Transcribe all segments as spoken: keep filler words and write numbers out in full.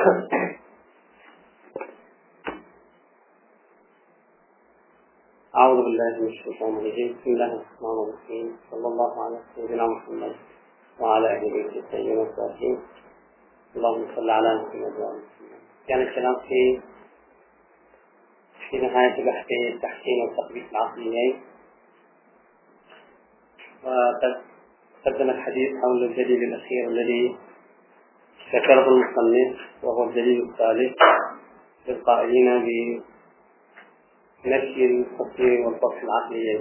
أعوذ بالله من الشيطان الرجيم. بسم الله الرحمن الرحيم. صلى الله على سيدنا محمد وعلى أهل بيته الطيبين الطاهرين. اللهم صل على محمد وعلى محمد. كان الكلام في في نهاية بحث التحسين والتطبيق العقليين، وقد قدم الحديث حول الدليل الأخير الذي ذكره المصنف، وهو الدليل الثالث للقائلين بنفي التفسير والفصل العقليين.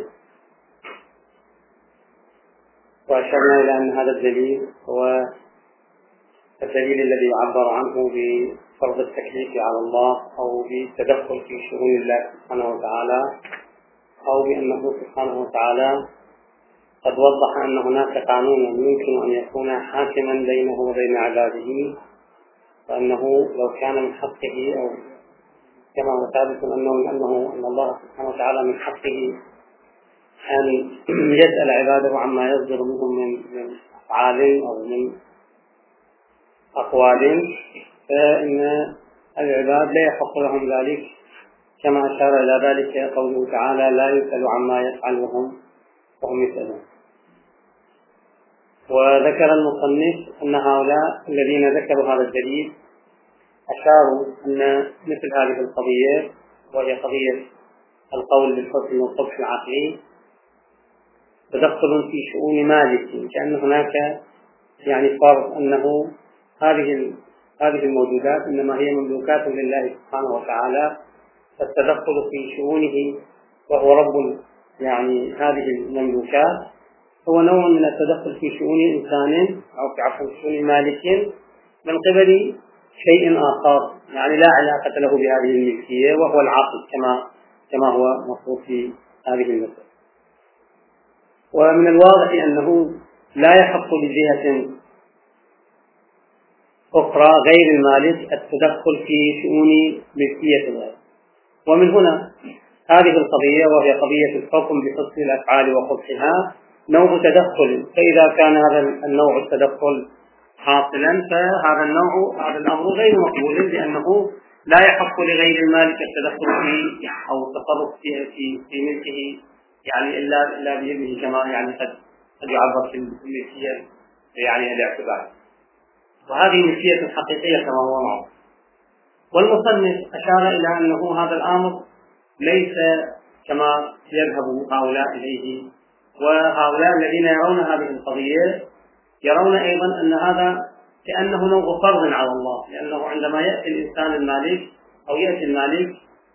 وأشرنا إلى أن هذا الدليل هو الدليل الذي يعبر عنه بفرض التكليف على الله، أو بالتدخل في شؤون الله سبحانه وتعالى، أو بأنه سبحانه وتعالى قد وضح أن هناك قانونا يمكن أن يكون حاكما بينه وبين عباده، وأنه لو كان من حقه، أو كما هو ثابت أنه أنه أن الله سبحانه وتعالى من حقه أن يسأل عباده عما يصدر منهم من من أفعال أو من أقوال، فإن العباد لا يحق لهم ذلك، كما أشار إلى ذلك قوله تعالى: لا يسأل عما يفعل وهم وهم يسألون. وذكر المصنف أن هؤلاء الذين ذكروا هذا الدليل أشاروا أن مثل هذه القضية، وهي قضية القول بالحسن والقبح العقلي، تدخل في شؤون مالك، كأن هناك يعني فرض أنه هذه هذه الموجودات إنما هي مملوكات لله سبحانه وتعالى، فالتدخل في شؤونه وهو رب يعني هذه المملوكات هو نوع من التدخل في شؤون إنسان، أو في عفوا شؤون مالك من قبل شيء آخر، يعني لا علاقة له بهذه الملكية، وهو العقل كما كما هو مفروض في هذه المسألة. ومن الواضح أنه لا يحق لجهة أخرى غير المالك التدخل في شؤون ملكية الغير. ومن هنا هذه القضية، وهي قضية الحكم بحسن الأفعال وقبحها، نوع تدخل، فإذا كان هذا النوع التدخل حاصلا فهذا النوع هذا الأمر غير مقبول، لأنه لا يحق لغير المالك التدخل في أو التصرف في في, في ملكه، يعني إلا إلا بإذنه، كما يعني قد قد يعبر في الملكية يعني الاعتبار، وهذه ملكية حقيقية كما هو معروف. والمصنف أشار إلى أنه هذا الأمر ليس كما يذهب هؤلاء إليه، وهؤلاء الذين يرون هذه القضية يرون أيضا أن هذا كأنه نوع فرض على الله، لأنه عندما يأتي الإنسان المالك أو يأتي المالك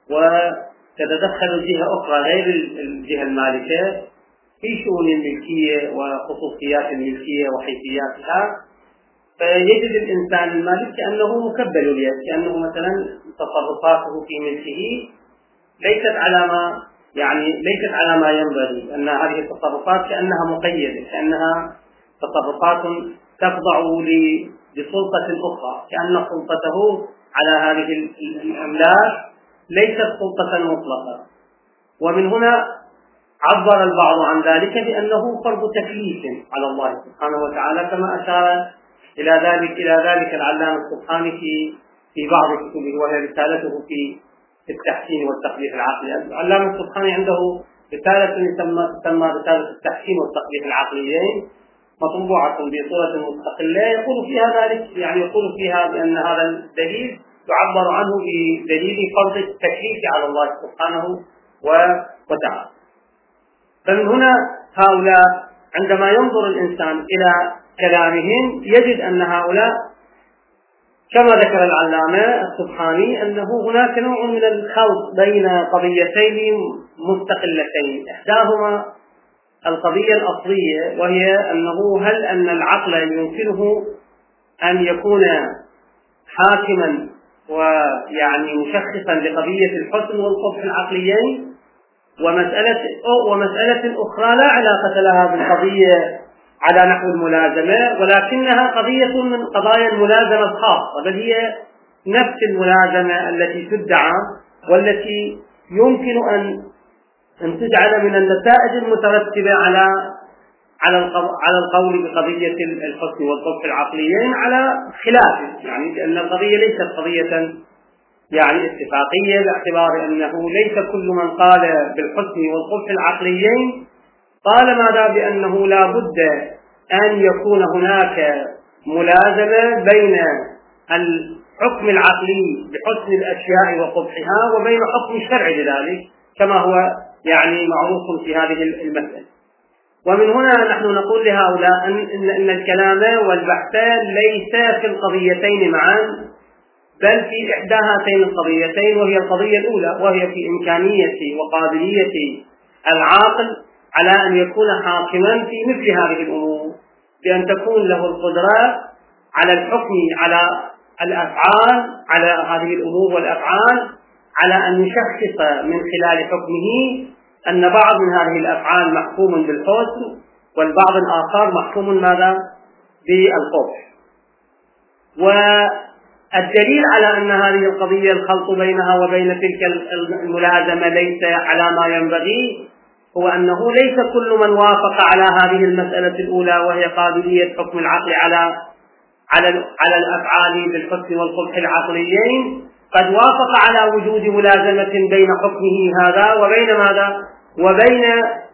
وتتدخل جهة أخرى غير الجهة المالكة في شؤون الملكية وخصوصيات الملكية وحيثياتها، فيجد الإنسان المالك كأنه مكبل اليد، كأنه مثلا تصرفاته في ملكه ليست على ما يعني ليست على ما ينبغي، أن هذه التصرفات كأنها مقيدة، كأنها تصرفات تخضع لسلطة أخرى، كأن سلطته على هذه الأملاك ليست سلطة مطلقة. ومن هنا عبر البعض عن ذلك بأنه فرض تكليف على الله سبحانه وتعالى، كما أشار إلى ذلك إلى ذلك العلامة السبحاني في في بعض كتبه، وهي رسالته في التحسين والتقبيح العقلي. العلامة السبحاني عنده رسالة تسمى رسالة التحسين والتقبيح العقليين، مطبوعة بصورة مستقلة، يقول فيها ذلك، يعني يقول فيها بأن هذا الدليل يعبر عنه بدليل فرض التكليف على الله سبحانه وتعالى. فمن هنا هؤلاء عندما ينظر الإنسان إلى كلامهم يجد أن هؤلاء كما ذكر العلامة السبحاني أنه هناك نوع من الخلط بين قضيتين مستقلتين، إحداهما القضية الأصلية، وهي أنه هل أن العقل يمكنه أن يكون حاكما ويعني مشخصا لقضية الحسن والقبح العقليين، ومسألة ومسألة أخرى لا علاقة لها بالقضية على نحو الملازمة، ولكنها قضية من قضايا الملازمة الخاصة، بل هي نفس الملازمة التي تدعى والتي يمكن أن أن تجعل من النتائج المترتبة على على على القول بقضية الحسن والقبح العقليين على خلافه، يعني لأن القضية ليست قضية يعني اتفاقية، باعتبار أنه ليس كل من قال بالحسن والقبح العقليين قال ماذا بأنه لا بد أن يكون هناك ملازمة بين الحكم العقلي بحسن الأشياء وقبحها وبين حكم الشرع لذلك، كما هو يعني معروف في هذه المسألة. ومن هنا نحن نقول لهؤلاء أن, إن الكلام والبحث ليس في القضيتين معا، بل في إحدى هاتين القضيتين، وهي القضية الأولى، وهي في إمكانية وقابلية العاقل على أن يكون حاكما في مثل هذه الأمور، بأن تكون له القدرة على الحكم على الأفعال، على هذه الأمور والأفعال، على أن يشخص من خلال حكمه أن بعض من هذه الأفعال محكوم بالحسن والبعض الآخر محكوم ماذا؟ بالقبح. والدليل على أن هذه القضية الخلط بينها وبين تلك الملازمة ليس على ما ينبغي هو أنه ليس كل من وافق على هذه المسألة الأولى، وهي قابلية حكم العقل على على على الأفعال بالحسن والقبح العقليين، قد وافق على وجود ملازمة بين حكمه هذا وبين ماذا؟ وبين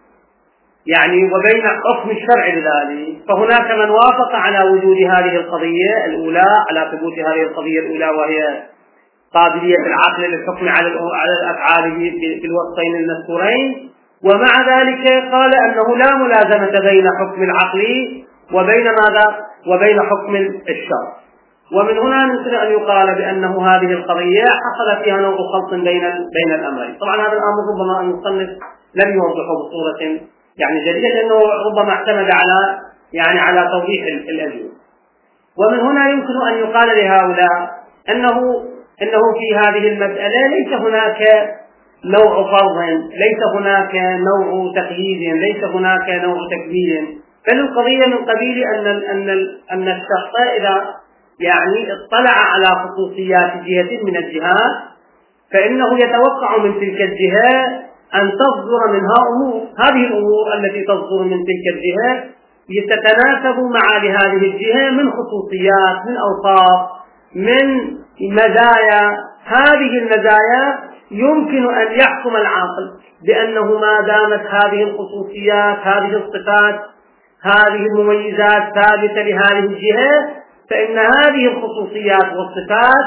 يعني وبين حكم الشرع لذلك. فهناك من وافق على وجود هذه القضية الأولى، على ثبوت هذه القضية الأولى، وهي قابلية العقل للحكم على الأفعال بالوصفين المذكورين، ومع ذلك قال أنه لا ملازمة بين حكم العقل وبين ماذا؟ وبين حكم الشرع. ومن هنا يمكن أن يقال بأنه هذه القضية حصل فيها نوع خلط بين بين الأمرين. طبعا هذا الأمر ربما المصنف لم يوضحه بصورة يعني جديدة، لأنه ربما اعتمد على يعني على توضيح الأجوبة. ومن هنا يمكن أن يقال لهؤلاء أنه أنه في هذه المسألة ليس هناك نوع فرض، ليس هناك نوع تقييد، ليس هناك نوع تكبير، بل القضية من قبيل أن أن أن الشخص إذا يعني اطلع على خصوصيات جهة من الجهات فإنه يتوقع من تلك الجهة أن تصدر منها أمور، هذه الأمور التي تصدر من تلك الجهة يتتناسب مع لهذه الجهة من خصوصيات، من أوصاف، من مزايا. هذه المزايا يمكن أن يحكم العاقل بأنه ما دامت هذه الخصوصيات، هذه الصفات، هذه المميزات ثابتة لهذه الجهة، فإن هذه الخصوصيات والصفات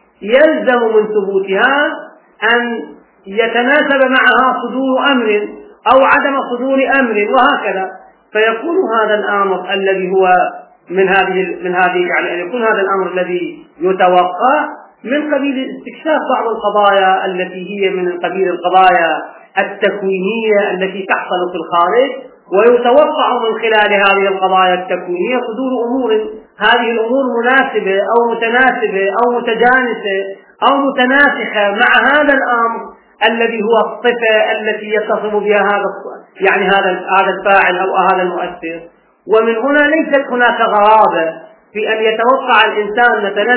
يلزم من ثبوتها أن يتناسب معها صدور أمر أو عدم صدور أمر، وهكذا. فيكون هذا الأمر الذي هو من هذه من هذه يعني أن يكون هذا الأمر الذي يتوقع من قبيل استكشاف بعض القضايا التي هي من قبيل القضايا التكوينية التي تحصل في الخارج، ويتوقع من خلال هذه القضايا التكوينية صدور أمور، هذه الأمور مناسبة أو متناسبة أو متجانسة أو متناسخة مع هذا الأمر الذي هو الصفة التي يتصف بها هذا يعني هذا هذا الفاعل أو هذا المؤثر. ومن هنا ليست هناك غرابة في أن يتوقع الإنسان مثلا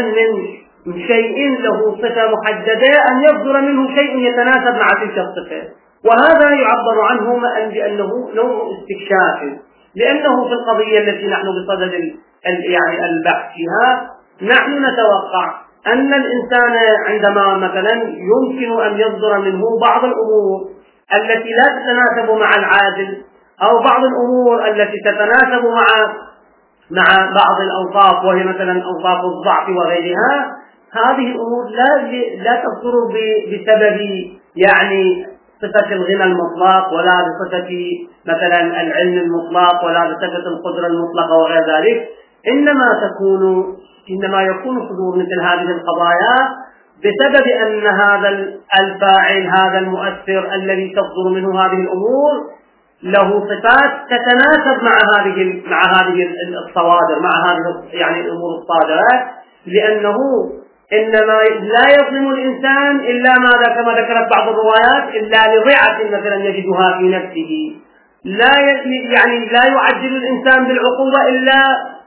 من شيء له صفة محددة أن يصدر منه شيء يتناسب مع تلك الصفة، وهذا يعبر عنه بأنه نوع استكشاف، لأنه في القضية التي نحن بصدد يعني البحث فيها نحن نتوقع أن الإنسان عندما مثلا يمكن أن يصدر منه بعض الأمور التي لا تتناسب مع العادل، أو بعض الأمور التي تتناسب مع مع بعض الأوصاف وهي مثلا أوصاف الضعف وغيرها، هذه الأمور لا لا تصدر بسبب يعني صفة الغنى المطلق، ولا بصفة مثلا العلم المطلق، ولا بصفة القدرة المطلقة وغير ذلك، إنما تكون إنما يكون صدور مثل هذه القضايا بسبب أن هذا الفاعل، هذا المؤثر الذي تصدر منه هذه الأمور له صفات تتناسب مع هذه مع هذه الصوادر، مع هذه يعني الأمور الصادرة، لأنه إنما لا يظلم الإنسان إلا ماذا كما ذكرت بعض الروايات إلا لضيعة مثلا يجدها في نفسه، لا يعني لا يعجل الإنسان بالعقوبة إلا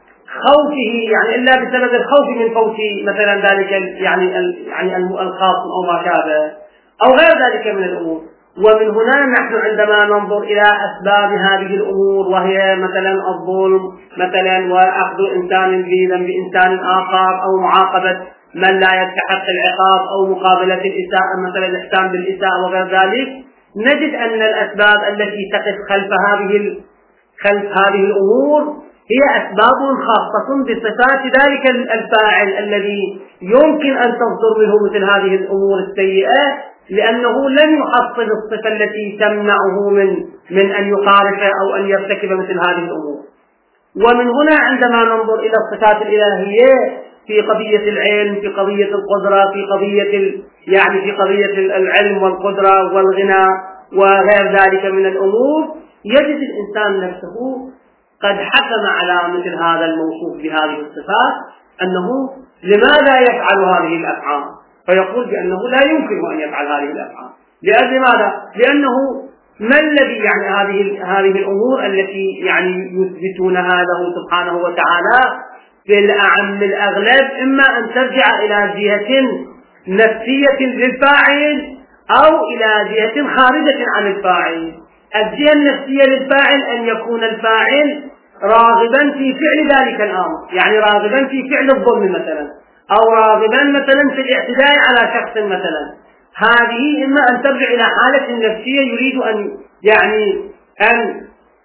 خوفه يعني إلا بسبب الخوف من فوت مثلا ذلك يعني يعني الخاص أو ما شابه أو غير ذلك من الأمور. ومن هنا نحن عندما ننظر إلى أسباب هذه الأمور، وهي مثلا الظلم مثلا، وأخذ إنسان بذنب إنسان آخر، أو معاقبة من لا يستحق العقاب، أو مقابلة الإساءة مثلا الإحسان بالإساءة وغير ذلك، نجد أن الأسباب التي تقف خلف هذه خلف هذه الأمور هي أسباب خاصة بصفات ذلك الفاعل الذي يمكن أن تصدر منه مثل هذه الأمور السيئة، لأنه لن يحصل الصفة التي تمنعه من من أن يقارف أو أن يرتكب مثل هذه الأمور. ومن هنا عندما ننظر إلى الصفات الإلهية في قضية العلم، في قضية القدرة، في قضية يعني في قضية العلم والقدرة والغنى وغير ذلك من الأمور، يجد الإنسان نفسه قد حكم على مثل هذا الموصوف بهذه الصفات أنه لماذا يفعل هذه الأفعال، فيقول بأنه لا يمكن أن يفعل هذه الأفعال. لأجل ماذا؟ لأنه ما الذي يعني هذه هذه الأمور التي يعني يثبتونها له سبحانه وتعالى في الأعم الأغلب إما أن ترجع إلى جهة نفسية للفاعل أو إلى جهة خارجة عن الفاعل. الجهة النفسية للفاعل أن يكون الفاعل راغبا في فعل ذلك الأمر، يعني راغبا في فعل الظلم مثلا، أو راغبا مثلا في الاعتداء على شخص مثلا. هذه إما أن ترجع إلى حالة نفسية يريد أن يعني أن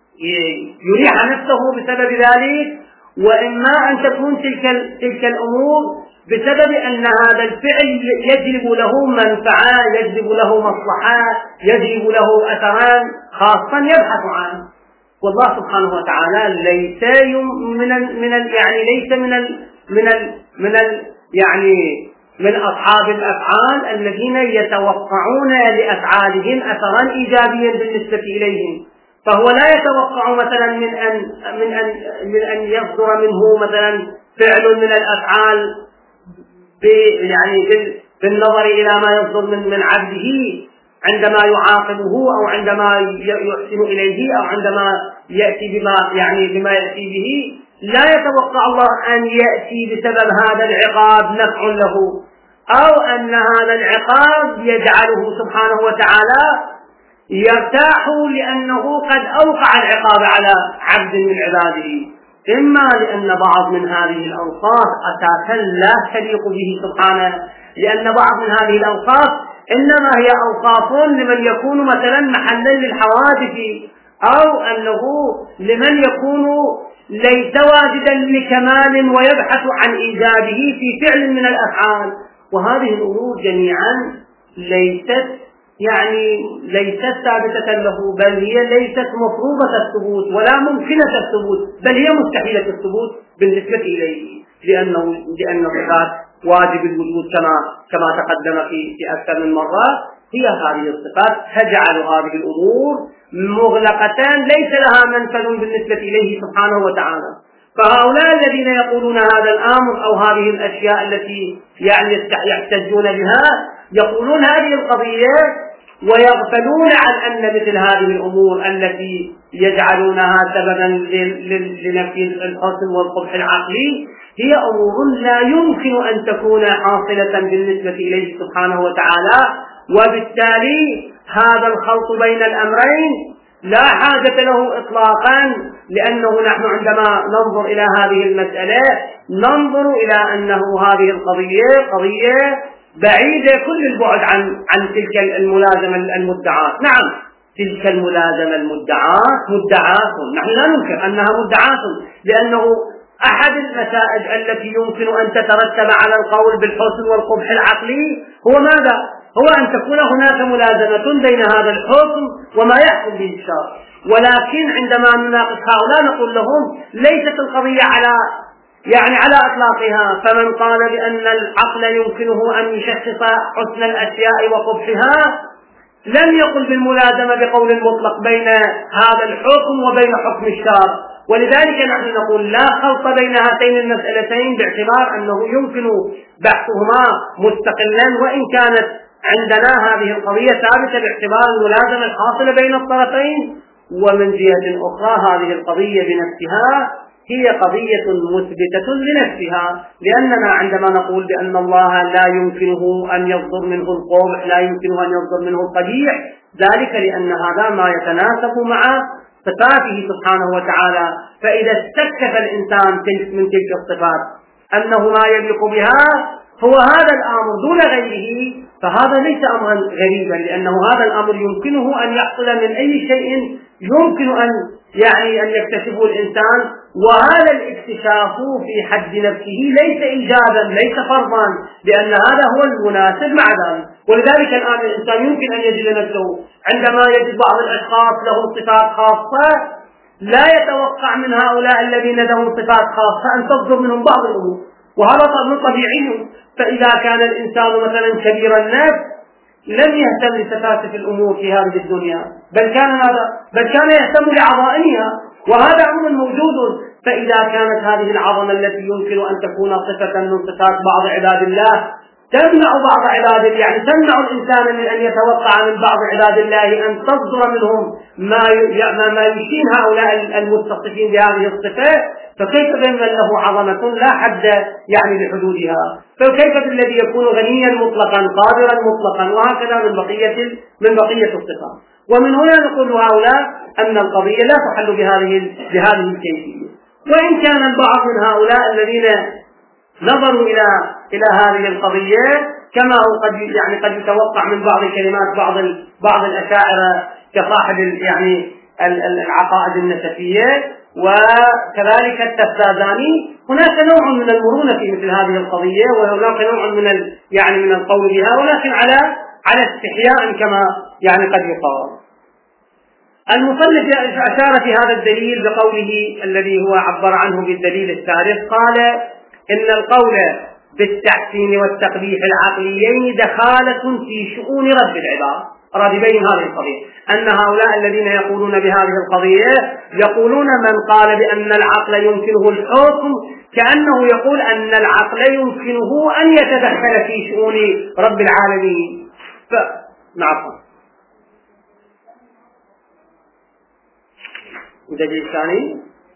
يريح نفسه بسبب ذلك، وإما أن تكون تلك تلك الأمور بسبب أن هذا الفعل يجلب له منفعة، يجلب له مصلحة، يجلب له أثرا خاصا يبحث عنه. والله سبحانه وتعالى ليس من ال من ال يعني ليس من ال من ال من ال يعني من أصحاب الأفعال الذين يتوقعون لأفعالهم أثرا إيجابيا بالنسبة إليهم. فهو لا يتوقع مثلا من أن من أن من أن يصدر منه مثلا فعل من الأفعال يعني بالنظر إلى ما يصدر من من عبده عندما يعاقبه أو عندما يحسن إليه أو عندما يأتي بما يعني بما يأتي به. لا يتوقع الله أن يأتي بسبب هذا العقاب نفع له، أو أن هذا العقاب يجعله سبحانه وتعالى يرتاح لأنه قد أوقع العقاب على عبد من عباده، إما لأن بعض من هذه الأوصاف أساسا لا تليق به سبحانه، لأن بعض من هذه الأوصاف إنما هي أوصاف لمن يكون مثلا محلا للحوادث، أو أنه لمن يكون ليس واجدا لكمال ويبحث عن إيجابه في فعل من الأفعال. وهذه الأمور جميعا ليست يعني ليست ثابتة له، بل هي ليست مفروضة الثبوت ولا ممكنة الثبوت، بل هي مستحيلة الثبوت بالنسبة إليه، لأنه لأن صفات واجب الوجود كما كما تقدم في في أكثر من مرة هي هذه الصفات تجعل هذه الأمور مغلقة ليس لها منفذ بالنسبة إليه سبحانه وتعالى. فهؤلاء الذين يقولون هذا الأمر أو هذه الأشياء التي يعني يحتجون بها يقولون هذه القضية ويغفلون عن أن مثل هذه الأمور التي يجعلونها سببا لنفي الحسن والقبح العقلي هي أمور لا يمكن أن تكون حاصلة بالنسبة إليه سبحانه وتعالى، وبالتالي هذا الخلط بين الأمرين لا حاجة له إطلاقا، لأنه نحن عندما ننظر إلى هذه المسألة ننظر إلى أنه هذه القضية قضية بعيدة كل البعد عن عن تلك الملازمة المدعاة. نعم تلك الملازمة المدعاة مدعاة، نحن لا ننكر أنها مدعاة، لأنه أحد النتائج التي يمكن أن تترتب على القول بالحسن والقبح العقلي هو ماذا؟ هو أن تكون هناك ملازمة بين هذا الحكم وما يحكم به الشرع. ولكن عندما نناقش هؤلاء نقول لهم ليست القضية على يعني على إطلاقها، فمن قال بأن العقل يمكنه أن يشخص حسن الأشياء وقبحها لم يقل بالملازمة بقول مطلق بين هذا الحكم وبين حكم الشرع. ولذلك نحن نقول لا خلط بين هاتين المسألتين، باعتبار أنه يمكن بحثهما مستقلا، وإن كانت عندنا هذه القضية ثابتة باعتبار الملازمة الحاصلة بين الطرفين. ومن جهة أخرى هذه القضية بنفسها هي قضية مثبتة لنفسها، لأننا عندما نقول بأن الله لا يمكنه أن يصدر منه القبح، لا يمكنه أن يصدر منه القبيح، ذلك لأن هذا ما يتناسب مع صفاته سبحانه وتعالى. فإذا استكشف الإنسان من تلك الصفات أنه ما يليق بها هو هذا الأمر دون غيره، فهذا ليس أمرا غريبا، لأنه هذا الأمر يمكنه أن يحصل من أي شيء يمكن أن يعني أن يكتشفه الإنسان، وهذا الاكتشاف في حد نفسه ليس إيجابا ليس فرضا، لأن هذا هو المناسب مع ذلك. ولذلك الآن الإنسان يمكن أن يجد نفسه عندما يجد بعض الأشخاص لهم صفات خاصة لا يتوقع من هؤلاء الذين لهم صفات خاصة أن تصدر منهم بعض الأمور، وهذا أمر طبيعي. فإذا كان الإنسان مثلا كبير النفس لم يهتم لسفاسف الأمور في هذه الدنيا، بل كان هذا بل كان يهتم لعظائمها، وهذا أمر موجود. فإذا كانت هذه العظمة التي يمكن أن تكون صفة من صفات بعض عباد الله تمنع بعض عباد الله، يعني تمنع الإنسان من أن يتوقع من بعض عباد الله أن تصدر منهم ما ما يشين هؤلاء المتصفين بهذه الصفات، فكيف بمن له عظمة لا حد يعني لحدودها؟ فكيف بالذي يكون غنيا مطلقا قادرا مطلقا، وهكذا من بقية من بقية الصفات. ومن هنا نقول هؤلاء أن القضية لا تحل بهذه بهذه الكيفية. وإن كان البعض من هؤلاء الذين نظروا إلى إلى هذه القضية كما هو قد يعني قد يتوقع من بعض كلمات بعض بعض الأشاعرة كصاحب يعني العقائد النسفية وكذلك التفتازاني، هناك نوع من المرونة في مثل هذه القضية، وهناك نوع من يعني من القول بها، ولكن على على استحياء كما يعني قد يقال. المصنف أشار في هذا الدليل بقوله الذي هو عبر عنه بالدليل الثالث، قال إن القول بالتحسين والتقبيح العقليين دخالة في شؤون رب العباد. أراد يبين هذه القضية، أن هؤلاء الذين يقولون بهذه القضية يقولون من قال بأن العقل يمكنه الحكم كأنه يقول أن العقل يمكنه أن يتدخل في شؤون رب العالمين. فنعم الدليل الثاني.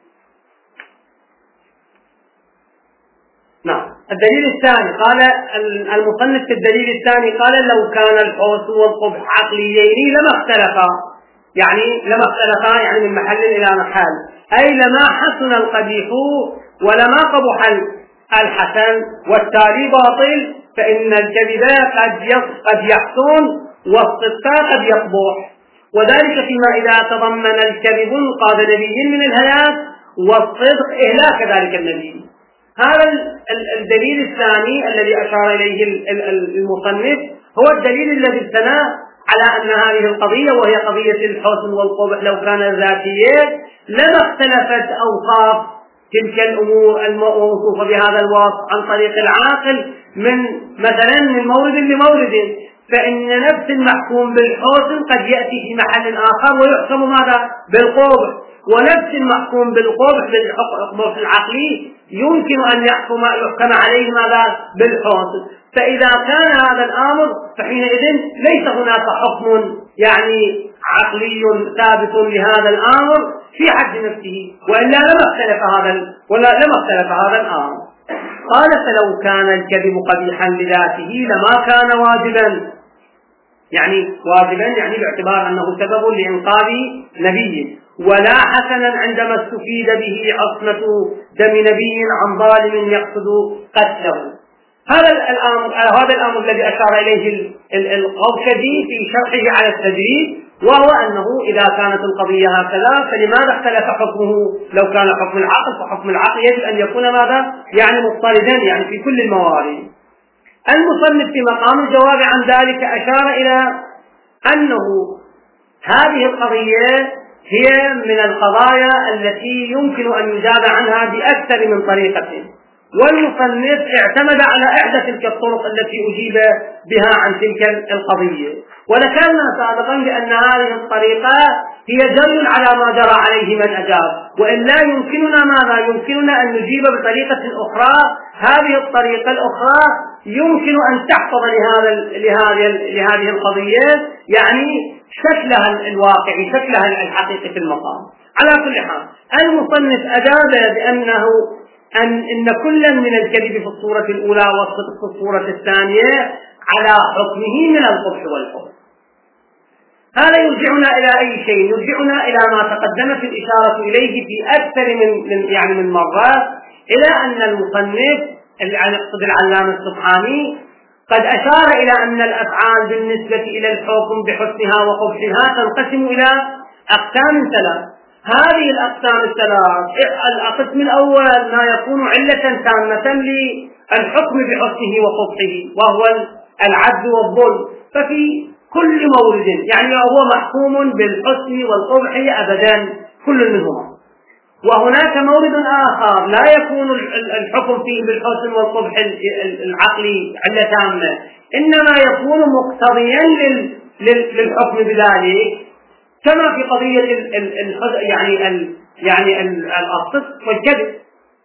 نعم الدليل الثاني قال المصنف في الدليل الثاني قال لو كان الحسن والقبح عقليين لما اختلفا، يعني لما اختلفا يعني من محل إلى محل، أي لما حسن القبيح ولما قبح الحسن، والتالي باطل، فإن الكذب قد قد يحسن والصدق قد يقبح، وذلك فيما إذا تضمن الكذب إنقاذ نبي من الهلاك والصدق إهلاك ذلك النبي. هذا الدليل الثاني الذي أشار إليه المصنف هو الدليل الذي ابتنى على أن هذه القضية وهي قضية الحسن والقبح لو كانت ذاتية لما اختلفت أوصاف تلك الأمور الموصوفة بهذا الوصف عن طريق العاقل من مثلا من مورد لمورد، فإن نفس المحكوم بالحسن قد يأتي في محل آخر ويحكم ماذا بالقبح، ونفس المحكوم بالقبح بالحكم العقلي يمكن أن يحكم يحكم عليه ماذا بالحسن. فإذا كان هذا الأمر فحينئذ ليس هناك حكم يعني عقلي ثابت لهذا الأمر في حد نفسه، وإلا لما اختلف هذا ولا لما اختلف هذا الأمر. قال فلو كان الكذب قبيحا لذاته لما كان واجبا، يعني واجبا يعني باعتبار أنه سبب لإنقاذ نبي، ولا حسنا عندما استفيد به عصمة دم نبي عن ظالم يقصد قتله. هذا الأمر هذا الأمر الذي أشار إليه القرطبي في شرحه على التجريد، وهو أنه إذا كانت القضية هكذا فلماذا اختلف حكمه؟ لو كان حكم العقل فحكم العقل يجب أن يكون ماذا؟ يعني مضطردا يعني في كل الموارد. المصنف في مقام الجواب عن ذلك أشار إلى أنه هذه القضية هي من القضايا التي يمكن أن يجاب عنها بأكثر من طريقة، والمصنف اعتمد على إحدى تلك الطرق التي أجيب بها عن تلك القضية. وذكرنا سابقا بأن هذه الطريقة هي دليل على ما جرى عليه من أجاب، وإلا يمكننا ماذا؟ يمكننا أن نجيب بطريقة أخرى. هذه الطريقة الأخرى يمكن أن تحفظ لهذا لهذه لهذه القضية يعني شكلها الواقعي شكلها الحقيقي في المقام. على كل حال المصنف أجاب بأنه أن إن كلا من الكذب في الصورة الأولى والصدق في الصورة الثانية على حكمه من القبح والحسن. هذا يرجعنا إلى أي شيء؟ يرجعنا إلى ما تقدمت الإشارة إليه في أكثر من, من يعني من مرات، إلى أن المصنف يقصد العلامة السبحاني قد أشار إلى أن الأفعال بالنسبة إلى الحكم بحسنها وقبحها تنقسم إلى أقسام ثلاث. هذه الأقسام الثلاث: القسم الأول ما يكون علة تامة للحكم بحسنه وقبحه وهو العدل والظلم، ففي كل مورد يعني هو محكوم بالحسن والقبح أبدا كل منهما. وهناك مورد آخر لا يكون الحكم فيه بالحسن والقبح العقلي علة تامة، إنما يكون مقتضيا للحكم بذلك، كما في قضية يعني ال يعني الصدق والكذب.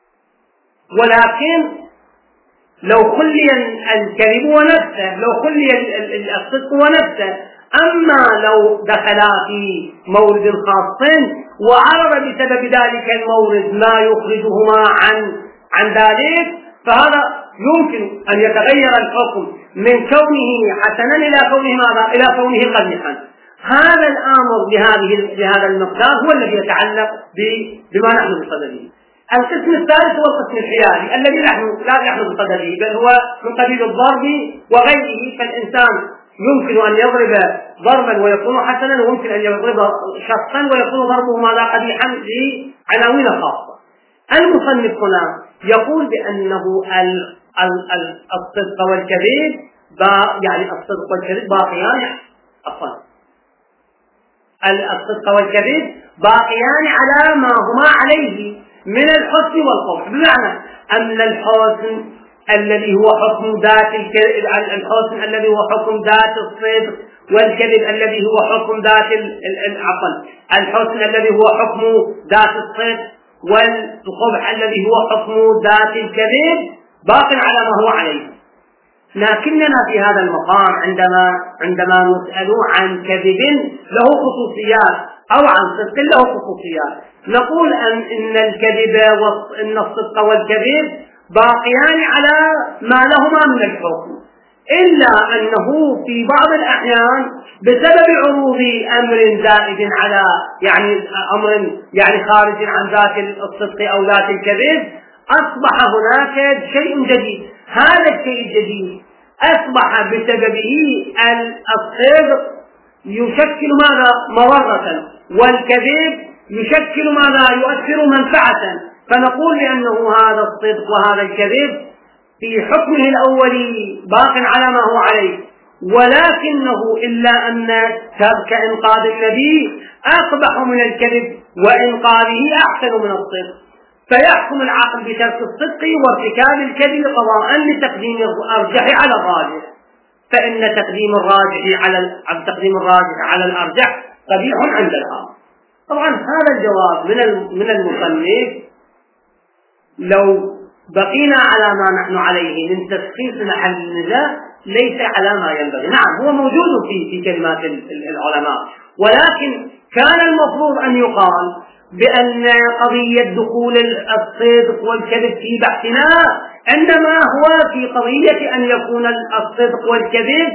ولكن لو خلي الكذب ونفسه، لو خلي الصدق ونفسه، أما لو دخلا في مورد خاص وعرض بسبب ذلك المورد ما يخرجهما عن عن ذلك، فهذا يمكن أن يتغير الحكم من كونه حسنا إلى كونه ماذا؟ إلى كونه قبيحا. هذا الأمر بهذه بهذا المقدار هو الذي يتعلق بما نحن بصدده. القسم الثالث هو القسم الحيادي الذي نحن لا نحن بصدده، بل هو من قبيل الضرب وغيره. فالإنسان يمكن أن يضرب ضربا ويكون حسنا، ويمكن أن يضرب شخصا ويكون ضربه ماذا؟ قبيحا لعناوين خاصة. المصنف هنا يقول بأنه الصدق والكذب يعني الصدق والكذب باقيان أصلا الصدق والكذب باقيان على ما هما عليه من الحسن والقبح، بمعنى أن الحسن الذي هو حكم ذات الحسن الذي هو حكم ذات الصدق، والكذب الذي هو حكم ذات العقل. الحسن الذي هو حكم ذات الصدق، والقبح الذي هو حكم ذات الكذب باق على ما هو عليه. لكننا في هذا المقام عندما عندما نسأل عن كذب له خصوصيات أو عن صدق له خصوصيات، نقول أن إن الكذب وإن الصدق والكذب باقيان على ما لهما من الحكم، إلا أنه في بعض الأحيان بسبب عروض أمر زائد على يعني أمر يعني خارج عن ذات الصدق أو ذات الكذب أصبح هناك شيء جديد. هذا الشيء الجديد أصبح بسببه الصدق يشكل ماذا؟ مضرة، والكذب يشكل ماذا؟ يؤثر منفعة. فنقول بأنه هذا الصدق وهذا الكذب في حكمه الأولي باق على ما هو عليه، ولكنه إلا أن ترك إنقاذ النبي أقبح من الكذب وإنقاذه أحسن من الصدق، فيحكم العقل بترك الصدق وارتكاب الكذب قضاء لتقديم الأرجح على الراجح، فإن تقديم الراجح على تقديم الراجح على الأرجح قبيح عند الآخر. طبعا هذا الجواب من من المصنف لو بقينا على ما نحن عليه من تشخيص محل النزاع ليس على ما ينبغي. نعم هو موجود في في كلمات العلماء، ولكن كان المفروض أن يقال بأن قضية دخول الصدق والكذب في بحثنا عندما هو في قضية أن يكون الصدق والكذب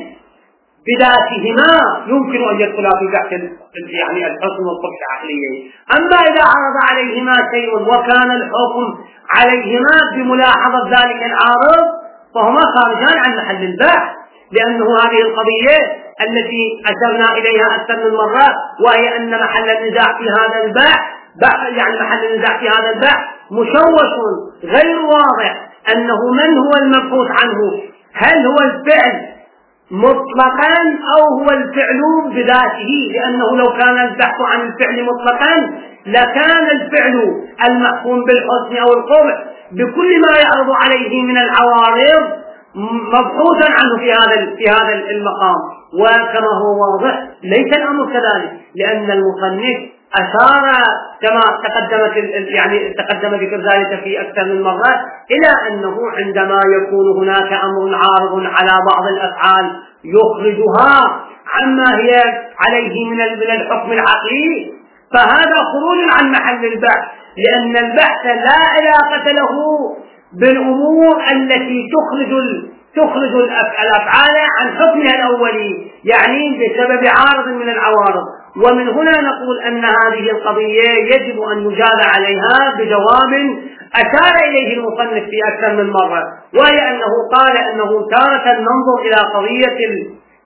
بذاتهما يمكن أن يدخلا في بحث يعني الحكم والقبح العقلي. أما إذا عرض عليهما شيء وكان الحكم عليهما بملاحظة ذلك العارض فهما خارجان عن محل البحث، لأنه هذه القضية التي أشرنا إليها أكثر من مرة، وهي أن محل النزاع في هذا البحث يعني محل النزاع في هذا البحث مشوش غير واضح، أنه من هو المبحوث عنه؟ هل هو الفعل مطلقا أو هو الفعل بذاته؟ لأنه لو كان البحث عن الفعل مطلقا لكان الفعل المحكوم بالحسن أو القبح بكل ما يعرض عليه من العوارض مبحوثا عنه في هذا في هذا المقام. وكما هو واضح ليس الأمر كذلك، لأن المصنف أشار كما تقدمت يعني تقدم ذكر ذلك في أكثر من مرة إلى أنه عندما يكون هناك أمر عارض على بعض الأفعال يخرجها عما هي عليه من الحكم العقلي فهذا خروج عن محل البحث، لأن البحث لا علاقة له بالأمور التي تخرج تخرج الأفعال عن حكمها الأولي، يعني بسبب عارض من العوارض. ومن هنا نقول أن هذه القضية يجب أن يجاب عليها بجواب أشار إليه المصنف في أكثر من مرة، وهي أنه قال أنه تارة ننظر إلى قضية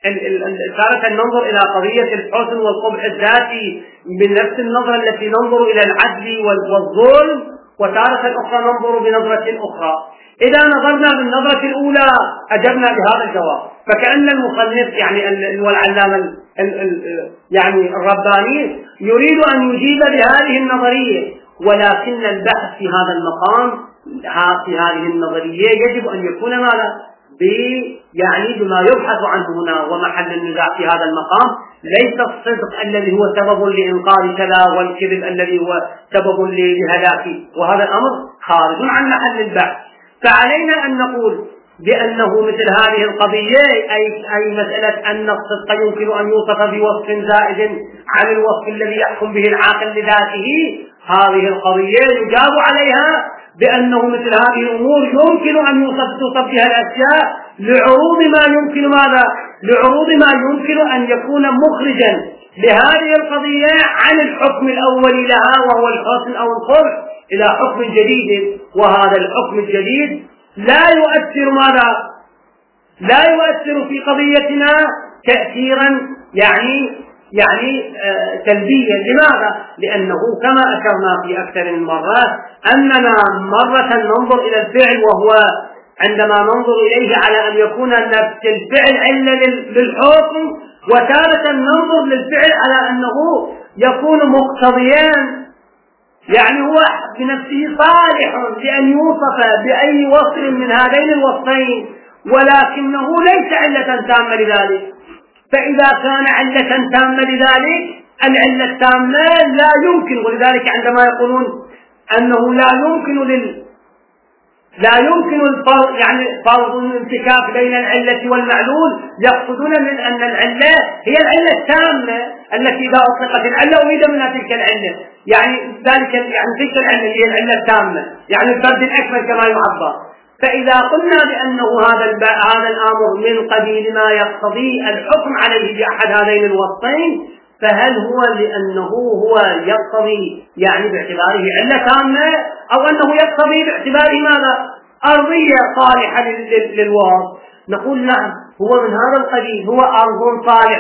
تارة ننظر إلى قضية الحسن والقبح الذاتي بنفس النظرة التي ننظر إلى العدل والظلم، وتارة أخرى ننظر بنظرة أخرى. إذا نظرنا بالنظرة الأولى أجبنا بهذا الجواب، فكأن المصنف يعني والعلامة يعني الرباني يريد أن يجيب بهذه النظرية، ولكن البحث في هذا المقام في هذه النظرية يجب أن يكون ماذا؟ يعني بما يبحث عنه هنا، ومحل النزاع في هذا المقام ليس الصدق الذي هو سبب لإنقاذ كذا والكذب الذي هو سبب لهلاكه، وهذا الأمر خارج عن محل البحث. فعلينا أن نقول بأنه مثل هذه القضية أي, أي مسألة أن الصدق يمكن أن يوصف بوصف زائد عن الوصف الذي يحكم به العاقل لذاته، هذه القضية يجاب عليها بأنه مثل هذه الأمور يمكن أن يوصف بها الأشياء لعروض ما يمكن ماذا؟ لعروض ما يمكن أن يكون مخرجا لهذه القضية عن الحكم الأولي لها وهو الحسن أو القبح إلى حكم جديد، وهذا الحكم الجديد لا يؤثر ماذا؟ لا يؤثر في قضيتنا تأثيرا يعني يعني آه سلبيا. لماذا؟ لأنه كما أشرنا في أكثر من مرة أننا مرة ننظر إلى الفعل، وهو عندما ننظر إليه على أن يكون نفس الفعل علة للحكم، وتارة ننظر للفعل على أنه يكون مقتضيان، يعني هو بنفسه صالح لأن يوصف بأي وصف من هذين الوصفين، ولكنه ليس علة تامة لذلك. فإذا كان علة تامة لذلك العلة التامة لا يمكن، ولذلك عندما يقولون أنه لا يمكن لل لا يمكن الفرق يعني فرض الانتكاك بين العلة والمعلول، يقصدون من أن العلة هي العلة التامة التي إذا أطلقت العلة أريد منها تلك العلة، يعني ذلك يعني تلك العلة هي العلة التامة، يعني الفرد الأكمل كما يعبر. فإذا قلنا بأنه هذا هذا الأمر من قبيل ما يقتضي الحكم عليه بأحد هذين الوصفين، فهل هو لأنه هو يقتضي يعني باعتباره علة تامة، أو أنه يقتضي باعتباره ماذا؟ أرضية صالحة للوصف؟ نقول نعم، هو من هذا القبيل، هو أرض صالح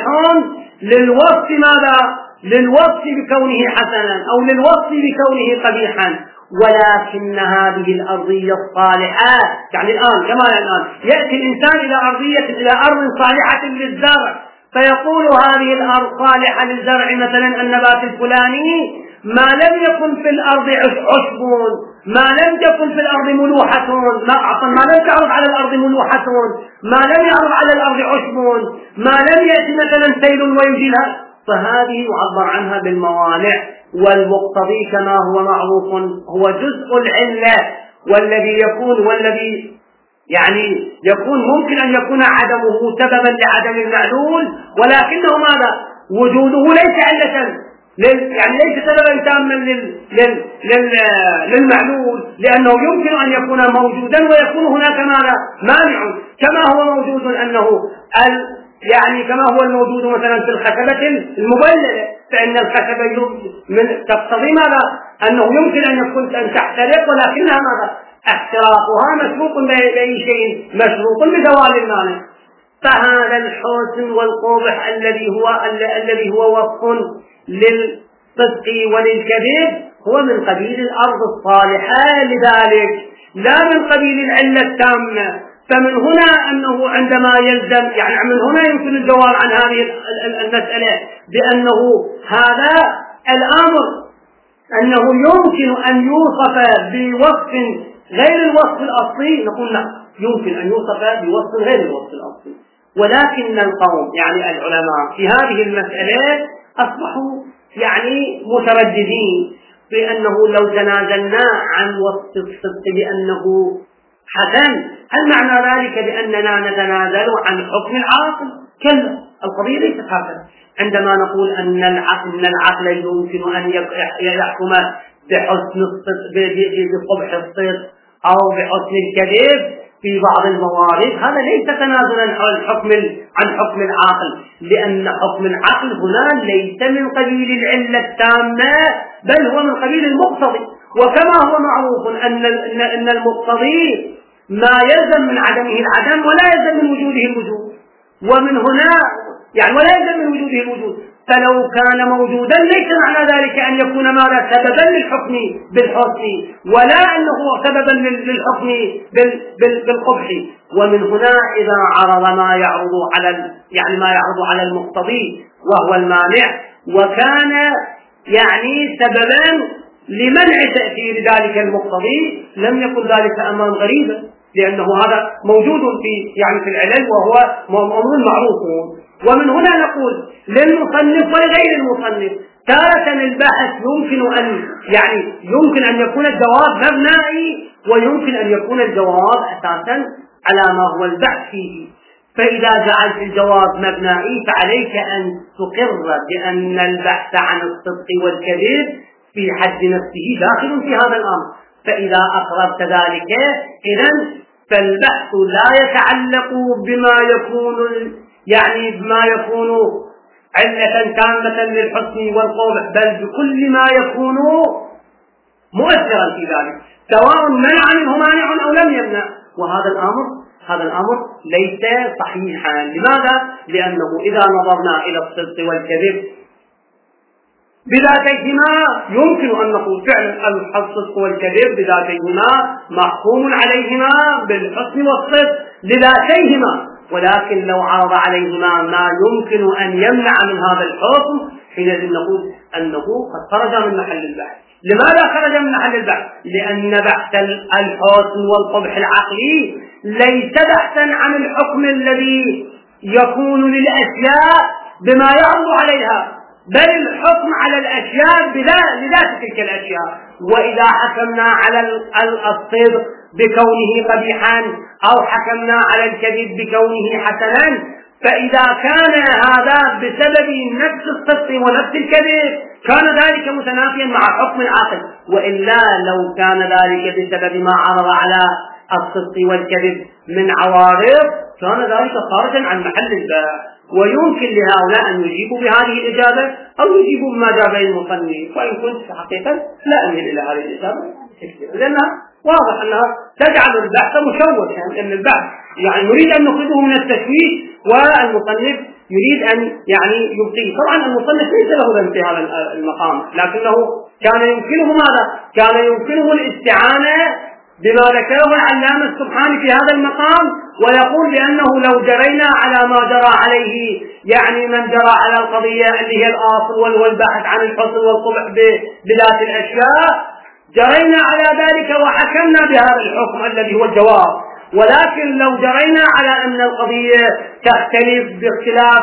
للوصف ماذا؟ للوصف بكونه حسنا أو للوصف بكونه قبيحا، ولكن هذه الأرضية الصالحة يعني الآن كما الآن يأتي الإنسان إلى أرضية إلى أرض صالحة للزرع، فيقول هذه الأرض صالحة للزرع مثلا النبات الفلاني، ما لم يكن في الأرض عشب، ما لم تكن في الأرض ملوحة، ما, ما لم تعرض على الأرض ملوحة، ما لم يعرض على الأرض عشب، ما لم يأتي مثلا سيل ويجيلها، فهذه يعبر عنها بالموانع. والمقتضي كما هو معروف هو جزء العلة، والذي يكون والذي يعني يكون ممكن أن يكون عدمه سببا لعدم المعلول، ولكنه ماذا؟ وجوده ليس علة يعني ليس سببا تاما لل... لل... لل... للمعلول، لأنه يمكن أن يكون موجودا ويكون هناك ماذا؟ مانع، كما هو موجود أنه ال... يعني كما هو الموجود مثلا في الخشبة المبللة، فإن الخشبة من تقتضي ماذا؟ أنه يمكن أن يكون أن تحترق، ولكنها ماذا؟ احتراقها مشروط بأي شيء، مشروط بزوال المانع. فهذا الحسن والقبح الذي هو الذي هو وصف للصدق وللكذب هو من قبيل الأرض الصالحة لذلك، لا من قبيل العلة التامة. فمن هنا أنه عندما يلزم يعني من هنا يمكن الجواب عن هذه المسألة بأنه هذا الأمر أنه يمكن أن يوصف بوصف غير الوصف الأصلي، نقول لا، يمكن أن يوصف بوصف غير الوصف الأصلي. ولكن القوم يعني العلماء في هذه المسألة أصبحوا يعني مترددين بأنه لو تنازلنا عن وصف الصدق بأنه حسن، هل معنى ذلك بأننا نتنازل عن حكم العاقل؟ كلا، القضية ليست هكذا. عندما نقول أن العقل, إن العقل يمكن أن يحكم بحسن الصدق بقبح الصدق أو بحسن الكذب في بعض الموارد، هذا ليس تنازلا عن حكم عن حكم العقل، لأن حكم العقل هنا ليس من قبيل العلة التامة بل هو من قبيل المقتضي. وكما هو معروف أن أن المقتضي ما يلزم من عدمه العدم ولا يلزم من وجوده الوجود، ومن هنا يعني ولا يلزم من وجوده الوجود، فلو كان موجودا ليس معنى ذلك أن يكون ماذا سببا للحكم بالحسن ولا أنه سببا للحكم بالقبح. ومن هنا إذا عرض ما يعرض على يعني ما يعرض على المقتضي وهو المانع وكان يعني سببا لمنع تأثير ذلك المقتضي، لم يكن ذلك أمرا غريبا، لأنه هذا موجود في يعني في العلل وهو أمر معروف. ومن هنا نقول للمصنف ولغير المصنف تارة البحث يمكن أن يعني يمكن أن يكون الجواب مبنائي ويمكن أن يكون الجواب أساسا على ما هو البحث فيه. فإذا جعلت الجواب مبنائي فعليك أن تقر بأن البحث عن الصدق والكذب في حد نفسه داخل في هذا الأمر. فإذا أقررت ذلك إذن فالبحث لا يتعلق بما يكون يعني بما يكون علة تامة للحسن والقبح، بل بكل ما يكون مؤثرا في ذلك سواء منع منه مانع أو لم يمنع. وهذا الأمر هذا الأمر ليس صحيحا. لماذا؟ لأنه إذا نظرنا إلى الصدق والكذب بذاتيهما يمكن أن نقول فعلا الصدق والكذب بذاتيهما محكوم عليهما بالحسن والصدق لذاتيهما، ولكن لو عرض عليهما ما يمكن أن يمنع من هذا الحكم حينئذ نقول أنه قد خرج من محل البحث. لماذا خرج من محل البحث؟ لأن بحث الحسن والقبح العقلي ليس بحثا عن الحكم الذي يكون للأشياء بما يعرض عليها، بل الحكم على الأشياء لذات تلك الأشياء. وإذا حكمنا على الصدق بكونه قبيحا أو حكمنا على الكذب بكونه حسنا، فإذا كان هذا بسبب نفس الصدق ونفس الكذب كان ذلك متنافيا مع حكم العقل، وإلا لو كان ذلك بسبب ما عرض على الصدق والكذب من عوارض كان ذلك خارجا عن محل البحث. ويمكن لهؤلاء أن يجيبوا بهذه الإجابة أو يجيبوا بما جاب المصنف، وإن كنت في حقيقة لا أميل إلى هذه الإجابة لأنها واضح أنها تجعل البحث مشوشا، لأن البحث يعني نريد أن نخرجه من التشويش والمصنف يريد أن يعني يبقيه. طبعا المصنف ليس له ذنب في هذا المقام، لكنه كان يمكنه ماذا؟ كان يمكنه الاستعانة بما ذكره العلامة السبحاني في هذا المقام، ويقول بأنه لو جرينا على ما جرى عليه يعني من جرى على القضية اللي هي الأصل والبحث عن الحسن والقبح بذات الأشياء جرينا على ذلك وحكمنا بهذا الحكم الذي هو الجواب. ولكن لو جرينا على أن القضية تختلف باختلاف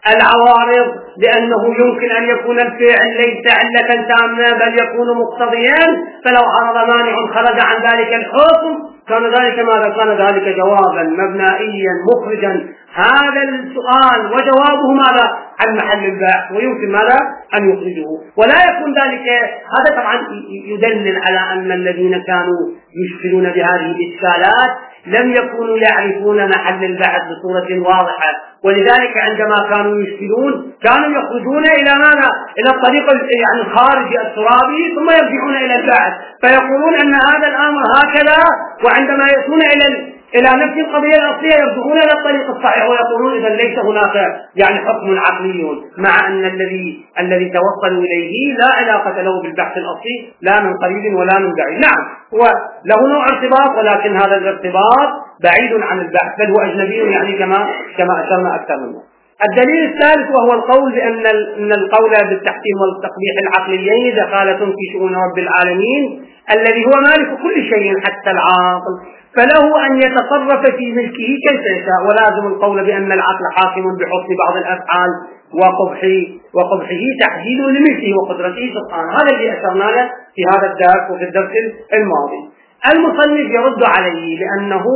العوارض لأنه يمكن أن يكون الفعل ليس علة تامة بل يكون مقتضيا، فلو عرض مانع خرج عن ذلك الحكم كان ذلك ماذا؟ كان ذلك جوابا مبنائيا مخرجا هذا السؤال وجوابه ماذا؟ عن محل البحث، ويمكن ماذا؟ أن يخرجه. ولا يكون ذلك هذا طبعا يدلل على أن الذين كانوا يشكلون بهذه الإشكالات لم يكونوا يعرفون محل البحث بصورة واضحة، ولذلك عندما كانوا يشكلون كانوا يخرجون إلى ماذا؟ إلى الطريق يعني خارج الترابي ثم يرجعون إلى البحث فيقولون أن هذا الأمر هكذا، وعندما يأتون إلى إلى نفس القضية الأصلية يرجعون إلى الطريق الصحيح ويقولون إذا ليس هناك يعني حكم عقلي، مع أن الذي الذي توصلوا إليه لا علاقة له بالبحث الأصلي لا من قريب ولا من بعيد. نعم هو له نوع ارتباط ولكن هذا الارتباط بعيد عن البحث بل هو أجنبي يعني كما كما أشرنا أكثر منه. الدليل الثالث وهو القول بأن أن القول بالتحكيم والتقبيح العقليين دخالة في شؤون رب العالمين الذي هو مالك كل شيء حتى العاقل، فله أن يتصرف في ملكه كيف يشاء، ولازم القول بأن العقل حاكم بحسن بعض الأفعال وقبحه وقبحه تحديد لملكه وقدرته سبحانه. هذا الذي أشرنا له في هذا الدرس وفي الدرس الماضي. المصنف يرد عليه لأنه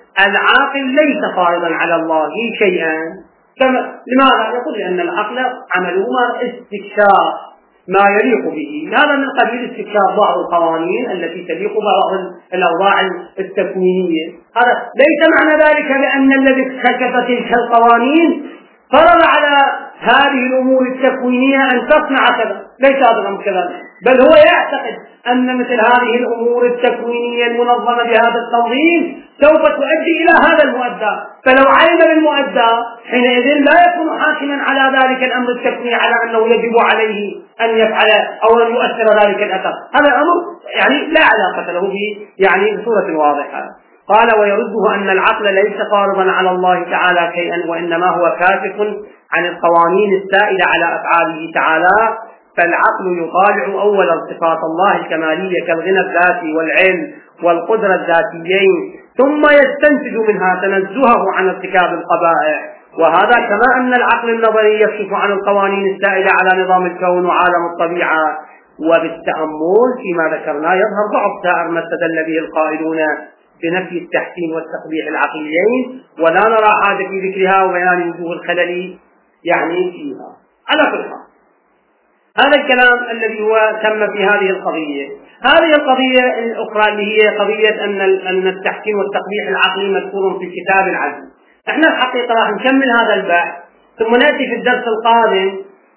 العاقل ليس فارضا على الله شيئا. كما لماذا؟ يقول لأن العقل عمله استكشاف، ما يليق به. هذا من قبيل استكشاف بعض القوانين التي تليق ببعض الأوضاع التكوينية. هذا ليس معنى ذلك بأن الذي اكتشف تلك القوانين فرض على هذه الأمور التكوينية أن تصنع كذا، ليس هذا الأمر كذلك، بل هو يعتقد أن مثل هذه الأمور التكوينية المنظمة بهذا التنظيم سوف تؤدي إلى هذا المؤدى، فلو علم بالمؤدى حينئذ لا يكون حاكما على ذلك الأمر التكويني على أنه يجب عليه أن يفعل أو أن يؤثر ذلك الأثر. هذا الأمر يعني لا علاقة له به يعني بصورة واضحة. قال ويرده أن العقل ليس قارضا على الله تعالى شيئا، وإنما هو كاشف عن القوانين السائدة على أفعاله تعالى، فالعقل يطالع أولا صفات الله الكمالية كالغنى الذاتي والعلم والقدرة الذاتيين، ثم يستنتج منها تنزهه عن ارتكاب القبائح. وهذا كما أن العقل النظري يكشف عن القوانين السائدة على نظام الكون وعالم الطبيعة. وبالتأمل فيما ذكرنا يظهر ضعف سائر ما استدل به القائلون بنفي التحسين والتقبيح العقليين، ولا نرى حاجة في ذكرها وبيان وجوه الخلل يعني فيها. على كل حال هذا الكلام الذي هو تم في هذه القضية. هذه القضية الأخرى اللي هي قضية أن أن التحسين والتقبيح العقلي مذكور في كتاب العزم. احنا الحقيقة راح نكمل هذا البحث ثم نأتي في الدرس القادم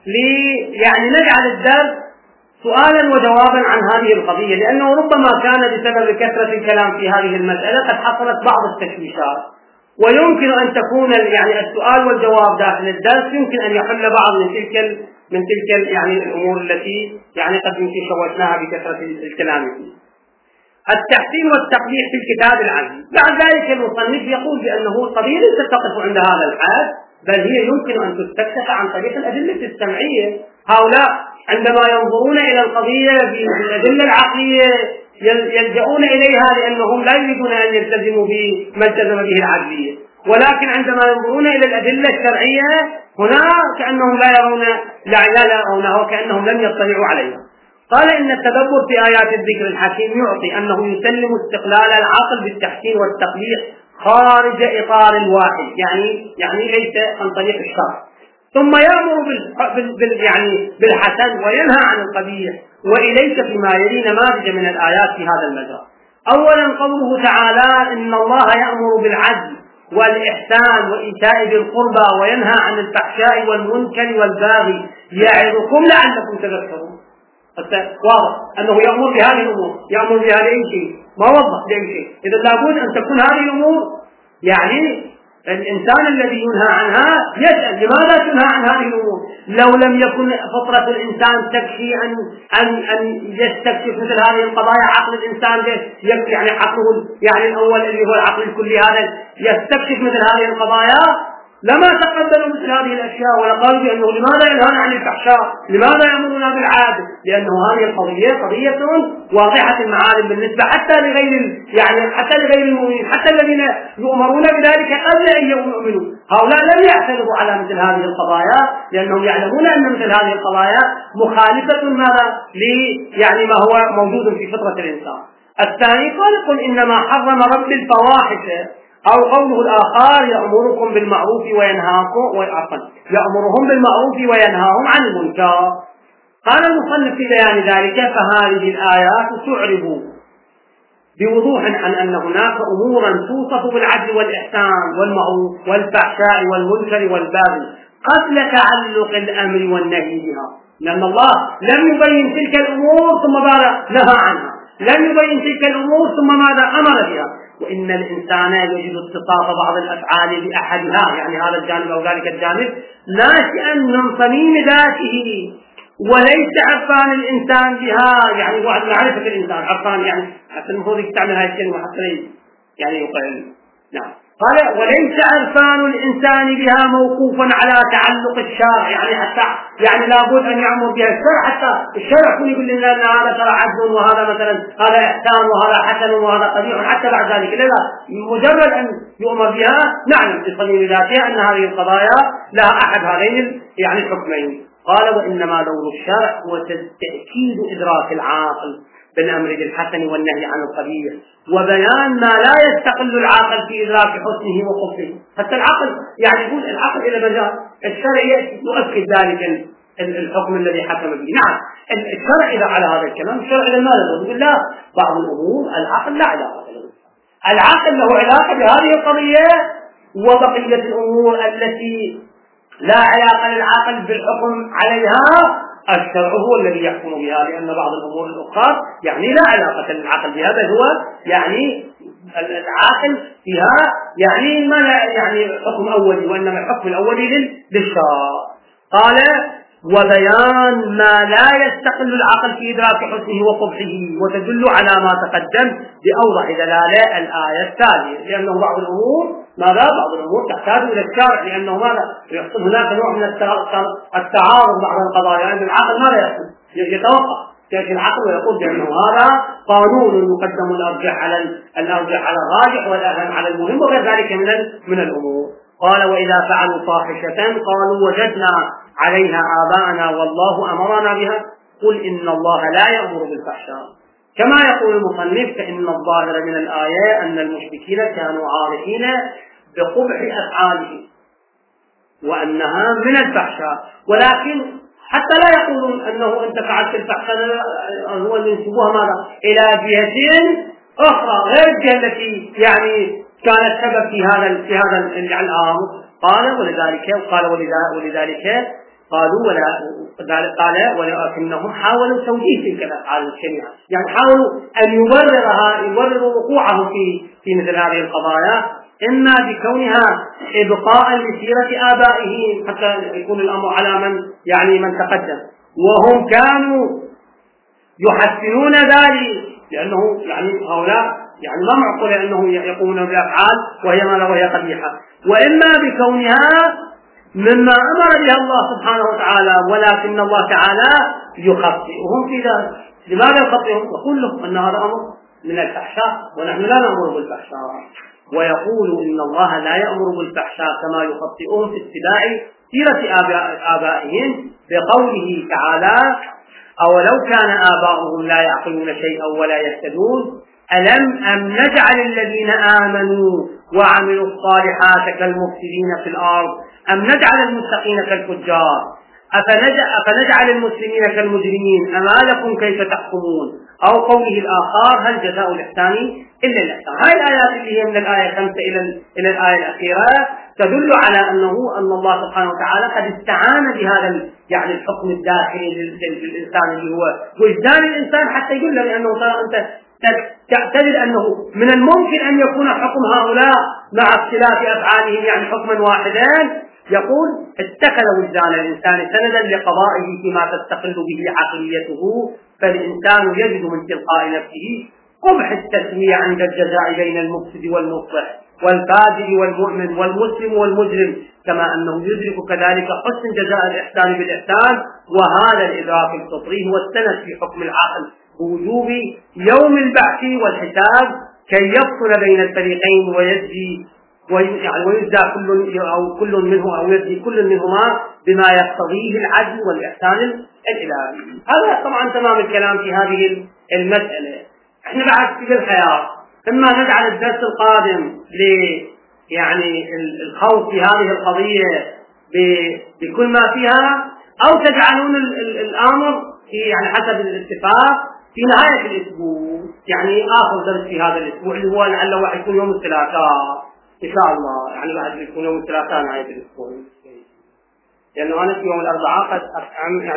لي يعني نجعل الدرس سؤالا وجوابا عن هذه القضية، لأنه ربما كان بسبب كثرة الكلام في هذه المسألة قد حصلت بعض التشويشات، ويمكن أن تكون يعني السؤال والجواب داخل الدرس يمكن أن يحل بعض من تلك من تلك يعني الأمور التي يعني قد يمكن شوشناها بكثرة الكلام فيه. التحسين والتقبيح في الكتاب العزم. بعد ذلك المصنف يقول بأنه القضية ليست تقف عند هذا الحد، بل هي يمكن أن تستكشف عن طريق الأدلة السمعية. هؤلاء عندما ينظرون إلى القضية بالأدلة العقلية يلجؤون إليها لأنهم لا يريدون أن يلتزموا بما التزم به العقلية، ولكن عندما ينظرون إلى الأدلة الشرعية هنا كأنهم لا يرون لا يرونها وكأنهم لم يطلعوا عليها. قال إن التدبر في آيات الذكر الحكيم يعطي أنه يسلم استقلال العقل بالتحسين والتقبيح خارج إطار الواحد، يعني يعني ليس عن طريق الشرع، ثم يأمر بال بال يعني بالحسن وينهى عن القبيح. وإليك فيما يلي نماذج من الآيات في هذا المجال. أولا قوله تعالى إن الله يأمر بالعدل والإحسان وإيتاء ذي القربى وينهى عن الفحشاء والمنكر والبغي يعظكم لعلكم تذكرون. واضح أنه يأمر بهذه الأمور، يأمر بهذا أي شيء، ما وضح لأي شيء. إذا لابد أن تكون هذه الأمور يعني الإنسان الذي ينهى عنها يسأل لماذا تنهى عن هذه الأمور؟ لو لم يكن فطرة الإنسان تكفي أن أن أن يستكشف مثل هذه القضايا، عقل الإنسان يكفي يعني عقله يعني الأول اللي هو العقل الكلي هذا يستكشف مثل هذه القضايا لما تقبلوا مثل هذه الأشياء ولقالوا بأنه لماذا ينهانا عن الفحشاء؟ لماذا يأمرنا بالعدل؟ لأنه هذه القضية قضية واضحة المعالم بالنسبة حتى لغير يعني حتى لغير المؤمنين، حتى الذين يؤمرون بذلك قبل أن يؤمنوا. هؤلاء لم يعترضوا على مثل هذه القضايا لأنهم يعلمون أن مثل هذه القضايا مخالفة ماذا لي يعني ما هو موجود في فطرة الإنسان. الثاني قال قل إنما حرم رب الفواحش، أو قوله الآخر يأمركم بالمعروف وينهاكم وعفوا يأمرهم بالمعروف وينهاهم عن المنكر. قال المصنف في بيان ذلك فهذه الآيات تعرب بوضوح عن أن هناك أمورا توصف بالعدل والإحسان والمعروف والفحشاء والمنكر والبغي قبل تعلق الأمر والنهي بها، لأن الله لم يبين تلك الأمور ثم ماذا نهى عنها، لم يبين تلك الأمور ثم ماذا أمر بها. وإن الإنسان يجد اتصاف بعض الأفعال بأحدها يعني هذا الجانب أو ذلك الجانب ناشئا من صميم ذاته وليس عرفان الإنسان بها، يعني واحد معرفة الإنسان عرفان يعني حتى المفروض يستعمل هذه الكلمة حتى يعني يقال نعم. قال وليس عرفان الإنسان بها موقوفا على تعلق الشرع، يعني حتى يعني لابد أن يأمر بها الشرع، حتى الشرع يكون يقول لنا أن هذا ترى عدل وهذا مثلا هذا إحسان وهذا حسن وهذا قبيح، حتى بعد ذلك لا مجرد أن يؤمر بها نعلم بصميم ذاتها أن هذه القضايا لها أحد هذين يعني الحكمين. قال وإنما دور الشرع هو تأكيد إدراك العاقل بالأمر بالحسن والنهي عن القبيح وبيان ما لا يستقل العاقل في إدراك حسنه وقبحه. حتى العقل يعني يقول العقل إلى مجال الشرع يؤكد ذلك الحكم الذي حكم به. نعم الشرع إذا على هذا الكلام الشرع إذا ماذا يقول؟ لا، بعض الأمور العقل لا علاقة له، العقل له علاقة بهذه القضية، وبقية الأمور التي لا علاقة للعقل بالحكم عليها الشرع هو الذي يحكم بها، لأن بعض الأمور الأخرى يعني لا علاقة للعقل بهذا، هو يعني العاقل فيها يعني ما يعني حكم أولي، وإنما الحكم الأولي للشرع. قال وبيان ما لا يستقل العقل في إدراك حسنه وقبحه، وتدل على ما تقدم بأوضح دلالة الآية التالية، لأنه بعض الأمور ماذا بعض الأمور تحتاج إلى الشرع، لأنه ماذا يحصل هناك نوع من التعارض بعض القضايا، لأن العقل ماذا يحصل يتوقف يأتي العقل ويقول بأنه هذا قانون يقدم الأرجح على الأرجح على الراجح والأهم على المهم وغير ذلك من من الأمور. قال وإذا فعلوا فاحشة قالوا وجدنا عليها آباءنا والله أمرنا بها قل إن الله لا يأمر بالفحشاء. كما يقول المصنف فإن الظاهر من الآية أن المشركين كانوا عارفين بقبح أفعالهم وأنها من الفحشاء، ولكن حتى لا يقولون أنه أنت فعلت الفحشاء هو اللي ينسبوها ماذا إلى جهة أخرى غير الجهة التي يعني كانت سبب في هذا في هذا الأمر. قال ولذلك قال ولذلك قالوا ولا قال ولكنهم حاولوا توجيه تلك الأفعال الشنيعة، يعني حاولوا أن يبررها يبرروا وقوعهم في في مثل هذه القضايا، إما بكونها إبقاء لسيرة آبائهم حتى يكون الأمر على من يعني من تقدم، وهم كانوا يحسنون ذلك لأنه يعني هؤلاء يعني ما معقول أنه يقومون بأفعال وهي ما وهي قبيحة، وإما بكونها مما أمر بها الله سبحانه وتعالى، ولكن الله تعالى يخطئهم في ذلك. لماذا يخطئهم؟ يقول لهم أن هذا أمر من الفحشاء ونحن لا نأمر بالفحشاء، ويقول إن الله لا يأمر بالفحشاء كما يخطئهم في اتباع سيرة آبائهم بقوله تعالى أولو كان آباؤهم لا يعقلون شيئا ولا يهتدون ألم أم نجعل الذين آمنوا وعملوا الصالحات كالمفسدين في الأرض أم نجعل المتقين كالفجار أفنجعل المسلمين كالمجرمين أما لكم كيف تحكمون أو قوله الآخر هل جزاء الإحسان إلا الإحسان. هذه الآيات اللي هي من الآية خمسة إلى إلى الآية الأخيرة تدل على أنه أن الله سبحانه وتعالى قد استعان بهذا يعني الحكم الداخلي للإنسان اللي هو وجدان الإنسان حتى يقول له لأنه ترى أنت تعتقد أنه من الممكن أن يكون حكم هؤلاء مع اختلاف أفعالهم يعني حكما واحدا. يقول اتخذ وجدان الإنسان سندا لقضائه فيما تستقل به عقليته، فالإنسان يجد من تلقاء نفسه قبح التسوية عند الجزاء بين المفسد والمصلح والفاجر والمؤمن والمسلم والمجرم، كما أنه يدرك كذلك حسن جزاء الإحسان بالإحسان. وهذا الإدراك الفطري هو السند في حكم العقل بوجوب يوم البعث والحساب كي يفصل بين الفريقين ويجزي ويجزى كل أو كل منه أو يجزي كل منهما بما يقتضيه العدل والإحسان الإلهي. هذا طبعا تمام الكلام في هذه المسألة. احنا بعد في الخيار إما نجعل الدرس القادم ل يعني الخوض في هذه القضية بكل ما فيها، أو تجعلون الأمر في يعني حسب الاتفاق في نهاية الأسبوع، يعني آخر درس في هذا الأسبوع اللي هو لعله يكون يوم الثلاثاء إن شاء الله، يعني بعد يكون يوم الثلاثاء نهاية الأسبوع، لأنه أنا في يوم الأربعاء قد